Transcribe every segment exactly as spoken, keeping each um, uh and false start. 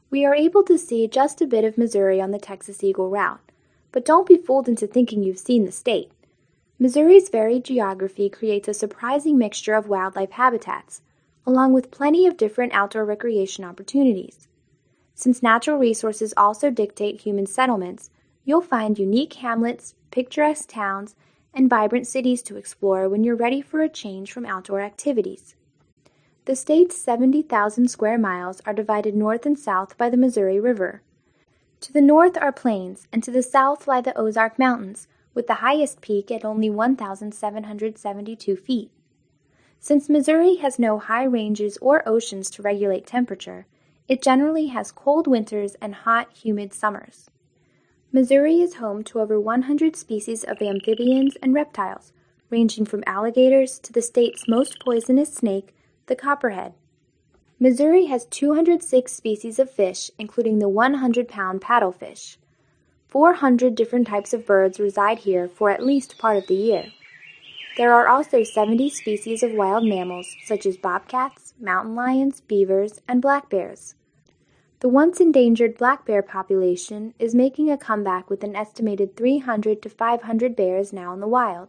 We are able to see just a bit of Missouri on the Texas Eagle route, but don't be fooled into thinking you've seen the state. Missouri's varied geography creates a surprising mixture of wildlife habitats, along with plenty of different outdoor recreation opportunities. Since natural resources also dictate human settlements, you'll find unique hamlets, picturesque towns, and vibrant cities to explore when you're ready for a change from outdoor activities. The state's seventy thousand square miles are divided north and south by the Missouri River. To the north are plains, and to the south lie the Ozark Mountains, with the highest peak at only one thousand seven hundred seventy-two feet. Since Missouri has no high ranges or oceans to regulate temperature, it generally has cold winters and hot, humid summers. Missouri is home to over one hundred species of amphibians and reptiles, ranging from alligators to the state's most poisonous snake, the copperhead. Missouri has two hundred six species of fish, including the one hundred pound paddlefish. four hundred different types of birds reside here for at least part of the year. There are also seventy species of wild mammals, such as bobcats, mountain lions, beavers, and black bears. The once endangered black bear population is making a comeback with an estimated three hundred to five hundred bears now in the wild.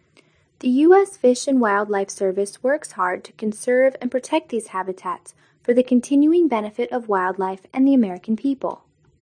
The U S Fish and Wildlife Service works hard to conserve and protect these habitats for the continuing benefit of wildlife and the American people.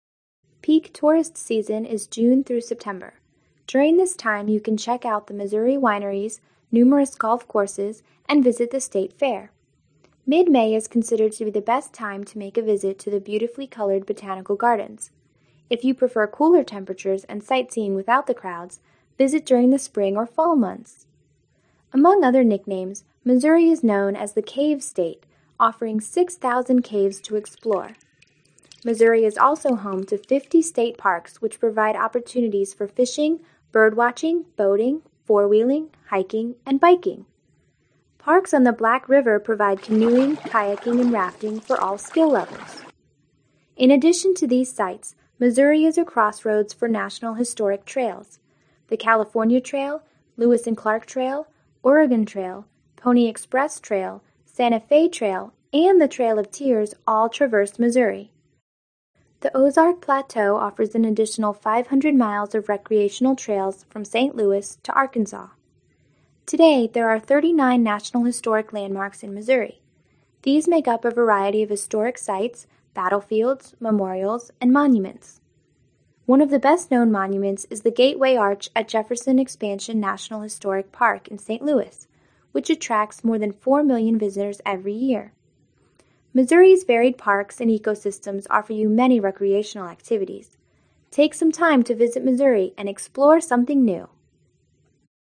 Peak tourist season is June through September. During this time, you can check out the Missouri wineries, numerous golf courses, and visit the state fair. Mid-May is considered to be the best time to make a visit to the beautifully colored botanical gardens. If you prefer cooler temperatures and sightseeing without the crowds, visit during the spring or fall months. Among other nicknames, Missouri is known as the Cave State, offering six thousand caves to explore. Missouri is also home to fifty state parks which provide opportunities for fishing, birdwatching, boating, four-wheeling, hiking, and biking. Parks on the Black River provide canoeing, kayaking, and rafting for all skill levels. In addition to these sites, Missouri is a crossroads for National Historic Trails. The California Trail, Lewis and Clark Trail, Oregon Trail, Pony Express Trail, Santa Fe Trail, and the Trail of Tears all traverse Missouri. The Ozark Plateau offers an additional five hundred miles of recreational trails from Saint Louis to Arkansas. Today, there are thirty-nine National Historic Landmarks in Missouri. These make up a variety of historic sites, battlefields, memorials, and monuments. One of the best-known monuments is the Gateway Arch at Jefferson Expansion National Historic Park in Saint Louis, which attracts more than four million visitors every year. Missouri's varied parks and ecosystems offer you many recreational activities. Take some time to visit Missouri and explore something new.